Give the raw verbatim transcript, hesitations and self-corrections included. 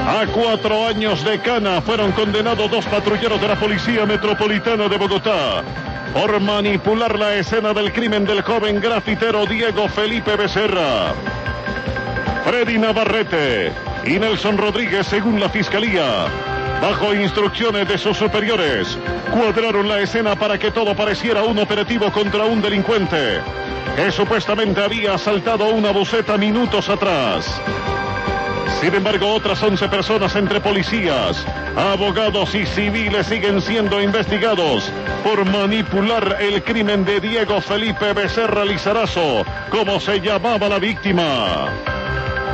A cuatro años de cana fueron condenados dos patrulleros de la Policía Metropolitana de Bogotá por manipular la escena del crimen del joven grafitero Diego Felipe Becerra. Freddy Navarrete y Nelson Rodríguez, según la Fiscalía, bajo instrucciones de sus superiores, cuadraron la escena para que todo pareciera un operativo contra un delincuente que supuestamente había asaltado una buseta minutos atrás. Sin embargo, otras once personas entre policías, abogados y civiles siguen siendo investigados por manipular el crimen de Diego Felipe Becerra Lizarazo, como se llamaba la víctima.